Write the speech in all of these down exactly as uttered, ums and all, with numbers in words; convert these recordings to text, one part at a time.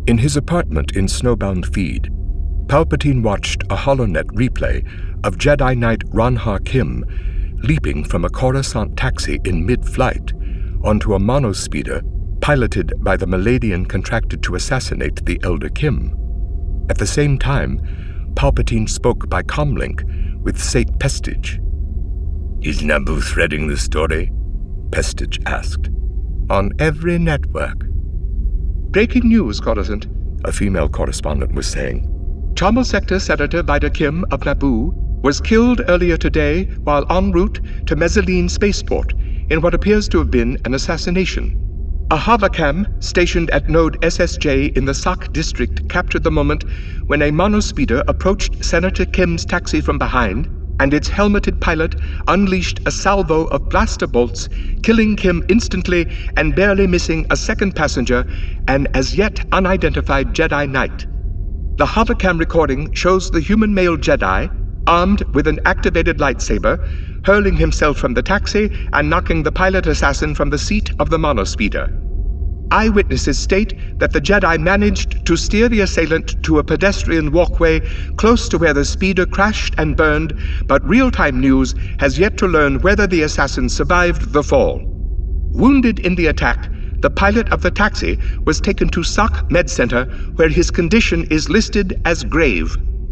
In his apartment in Snowbound Feed, Palpatine watched a HoloNet replay of Jedi Knight Ron-Ha Kim leaping from a Coruscant taxi in mid-flight onto a monospeeder piloted by the Maladian contracted to assassinate the Elder Kim. At the same time, Palpatine spoke by comlink with Sate Pestage. "Is Naboo threading the story?" Pestage asked. "On every network." "Breaking news, Coruscant," a female correspondent was saying. Chomo Sector Senator Vida Kim of Naboo was killed earlier today while en route to Mezzaline Spaceport in what appears to have been an assassination. A Havacam stationed at node S S J in the Sak district captured the moment when a monospeeder approached Senator Kim's taxi from behind, and its helmeted pilot unleashed a salvo of blaster bolts, killing Kim instantly and barely missing a second passenger, an as yet unidentified Jedi Knight. The Havacam recording shows the human male Jedi, armed with an activated lightsaber, hurling himself from the taxi and knocking the pilot assassin from the seat of the monospeeder. Eyewitnesses state that the Jedi managed to steer the assailant to a pedestrian walkway close to where the speeder crashed and burned, but real-time news has yet to learn whether the assassin survived the fall. Wounded in the attack, the pilot of the taxi was taken to Sak Med Center, where his condition is listed as grave.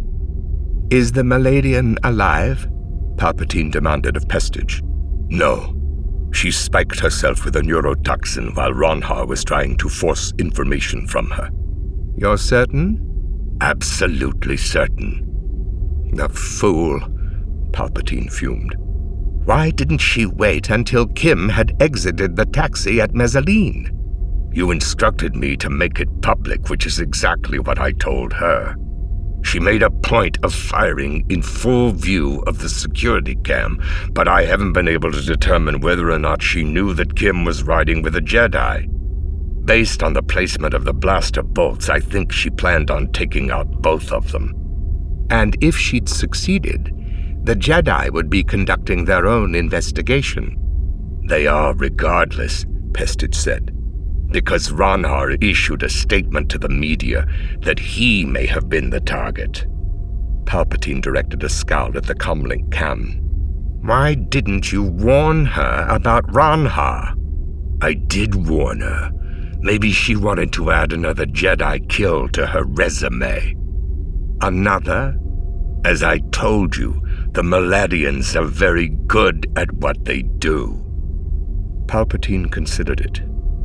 "Is the Maladian alive?" Palpatine demanded of Pestage. "No. She spiked herself with a neurotoxin while Ron-Ha was trying to force information from her." "You're certain?" "Absolutely certain." "The fool," Palpatine fumed. "Why didn't she wait until Kim had exited the taxi at Mezzaline?" "You instructed me to make it public, which is exactly what I told her. She made a point of firing in full view of the security cam, but I haven't been able to determine whether or not she knew that Kim was riding with a Jedi. Based on the placement of the blaster bolts, I think she planned on taking out both of them." "And if she'd succeeded, the Jedi would be conducting their own investigation." "They are regardless," Pestage said, "because Ron-Ha issued a statement to the media that he may have been the target." Palpatine directed a scowl at the comlink cam. "Why didn't you warn her about Ron-Ha?" "I did warn her. Maybe she wanted to add another Jedi kill to her resume." "Another?" "As I told you, the Maladians are very good at what they do." Palpatine considered it.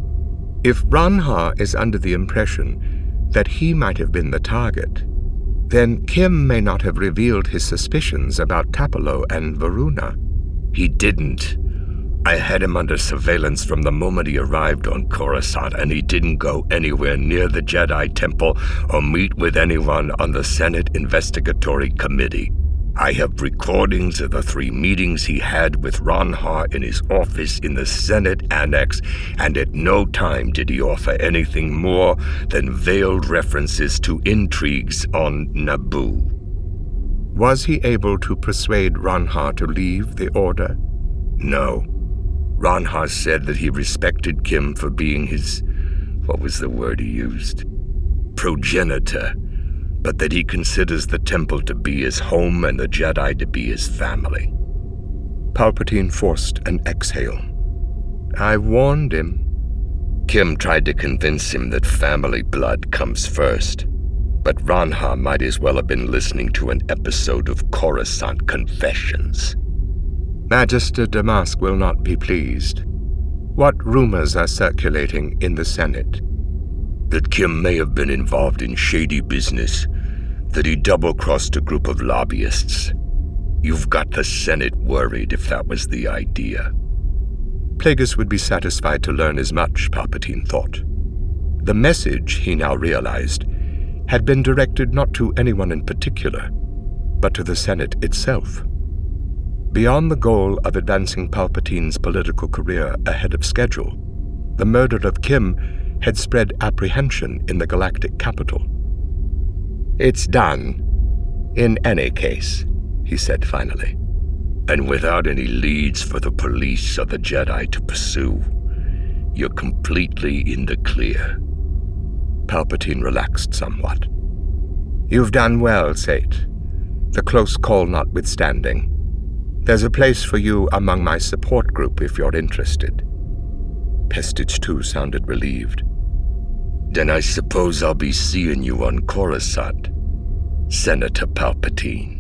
If Ron-Ha is under the impression that he might have been the target, then Kim may not have revealed his suspicions about Tapalo and Varuna. "He didn't. I had him under surveillance from the moment he arrived on Coruscant, and he didn't go anywhere near the Jedi Temple or meet with anyone on the Senate Investigatory Committee. I have recordings of the three meetings he had with Ron-Ha in his office in the Senate Annex, and at no time did he offer anything more than veiled references to intrigues on Naboo." "Was he able to persuade Ron-Ha to leave the Order?" "No. Ron-Ha said that he respected Kim for being his, what was the word he used? progenitor, but that he considers the temple to be his home and the Jedi to be his family." Palpatine forced an exhale. "I warned him." "Kim tried to convince him that family blood comes first, but Ron-Ha might as well have been listening to an episode of Coruscant Confessions." "Magister Damask will not be pleased. What rumors are circulating in the Senate?" "That Kim may have been involved in shady business, that he double-crossed a group of lobbyists. You've got the Senate worried if that was the idea." Plagueis would be satisfied to learn as much, Palpatine thought. The message, he now realized, had been directed not to anyone in particular, but to the Senate itself. Beyond the goal of advancing Palpatine's political career ahead of schedule, the murder of Kim had spread apprehension in the galactic capital. "It's done, in any case," he said finally. "And without any leads for the police or the Jedi to pursue, you're completely in the clear." Palpatine relaxed somewhat. You've done well, Sate. The close call notwithstanding. There's a place for you among my support group if you're interested. Pestage too sounded relieved. Then I suppose I'll be seeing you on Coruscant, Senator Palpatine.